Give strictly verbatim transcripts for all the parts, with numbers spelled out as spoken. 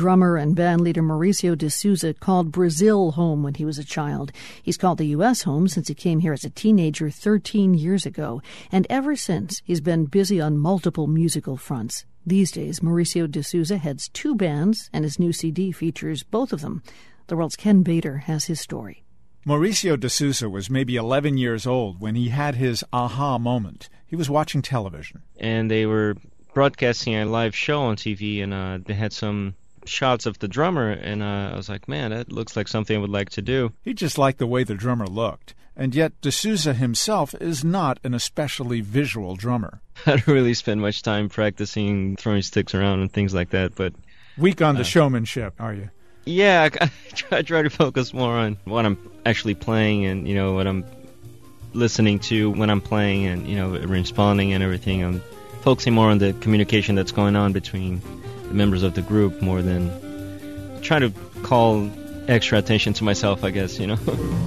drummer and bandleader Mauricio de Souza called Brazil home when he was a child. He's called the U S home since he came here as a teenager thirteen years ago. And ever since, he's been busy on multiple musical fronts. These days, Mauricio de Souza heads two bands, and his new C D features both of them. The World's Ken Bader has his story. Mauricio de Souza was maybe eleven years old when he had his aha moment. He was watching television. And they were broadcasting a live show on T V, and uh, they had some shots of the drummer, and uh, I was like, man, that looks like something I would like to do. He just liked the way the drummer looked. And yet de Souza himself is not an especially visual drummer. I don't really spend much time practicing throwing sticks around and things like that, but... Weak on the uh, showmanship, are you? Yeah, I, I, try, I try to focus more on what I'm actually playing and, you know, what I'm listening to when I'm playing and, you know, responding and everything. I'm focusing more on the communication that's going on between the members of the group more than trying to call extra attention to myself, I guess, you know.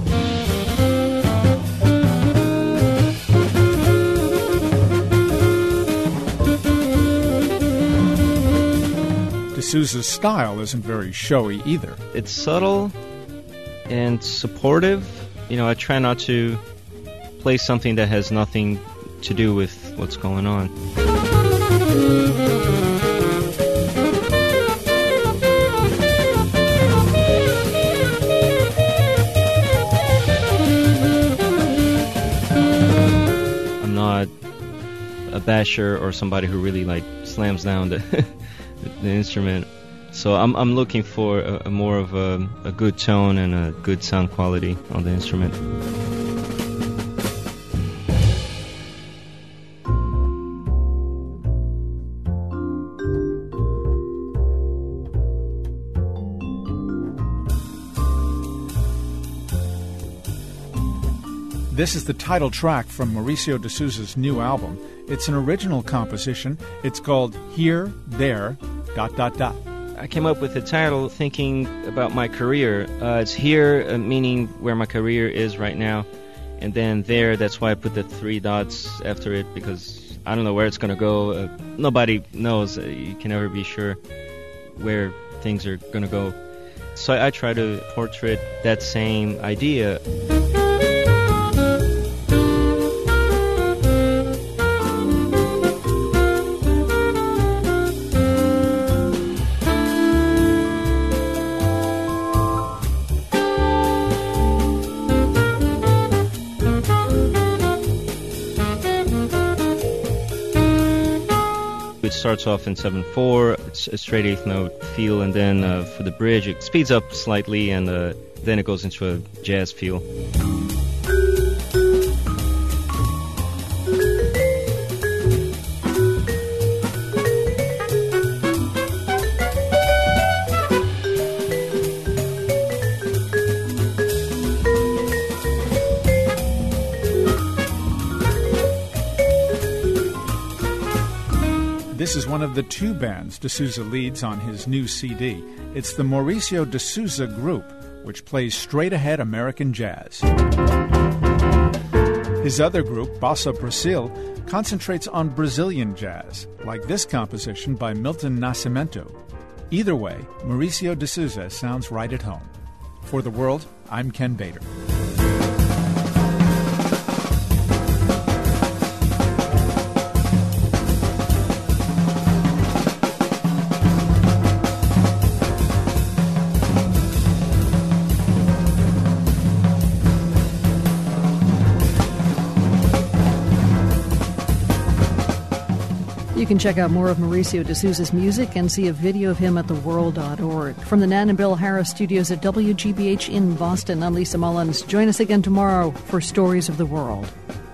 De Souza's style isn't very showy either. It's subtle and supportive. You know, I try not to play something that has nothing to do with what's going on. I'm not a basher or somebody who really like slams down the the instrument. So I'm I'm looking for a, a more of a, a good tone and a good sound quality on the instrument. This is the title track from Mauricio de Souza's new album. It's an original composition. It's called Here, There, dot, dot, dot. I came up with the title thinking about my career. Uh, it's here, uh, meaning where my career is right now. And then there, that's why I put the three dots after it, because I don't know where it's going to go. Uh, nobody knows. Uh, you can never be sure where things are going to go. So I, I try to portray that same idea. It starts off in seven four, it's a straight eighth note feel, and then uh, for the bridge it speeds up slightly, and uh, then it goes into a jazz feel. This is one of the two bands de Souza leads on his new C D. It's the Mauricio de Souza Group, which plays straight-ahead American jazz. His other group, Bossa Brasil, concentrates on Brazilian jazz, like this composition by Milton Nascimento. Either way, Mauricio de Souza sounds right at home. For The World, I'm Ken Bader. You can check out more of Mauricio de Souza's music and see a video of him at the world dot org. From the Nan and Bill Harris studios at W G B H in Boston, I'm Lisa Mullins. Join us again tomorrow for Stories of the World.